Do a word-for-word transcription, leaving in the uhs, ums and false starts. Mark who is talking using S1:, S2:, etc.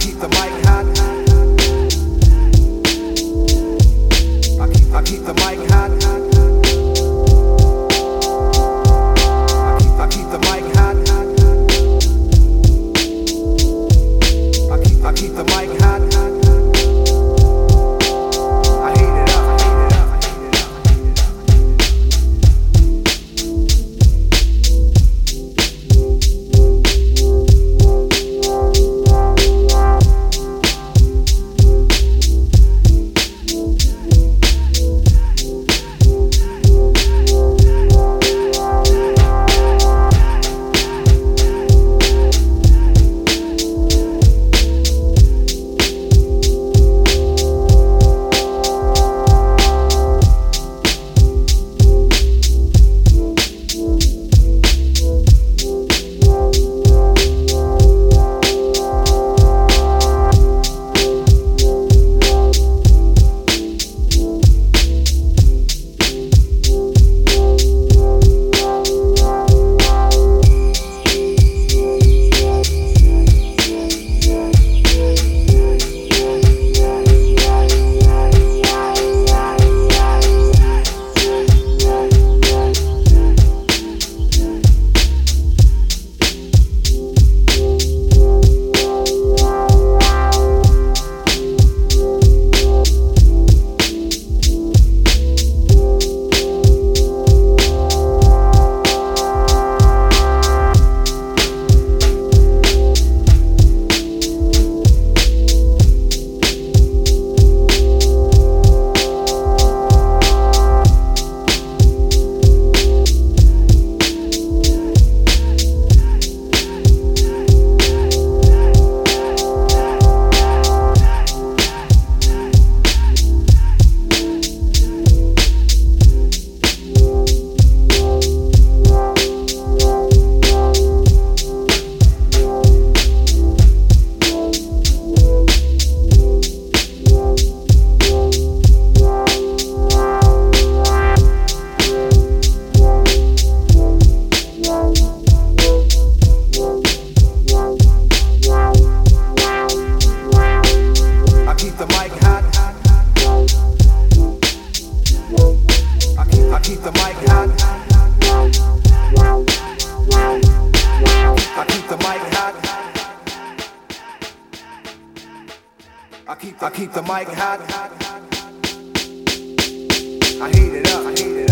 S1: keep the mic hot. I keep, I keep the mic hot. I keep, I keep the mic hot. I keep, I keep the mic hot. I heat it up, I heat it up, I heat it up, I heat it up. I keep, I keep the mic hot. I heat it up, I heat it up.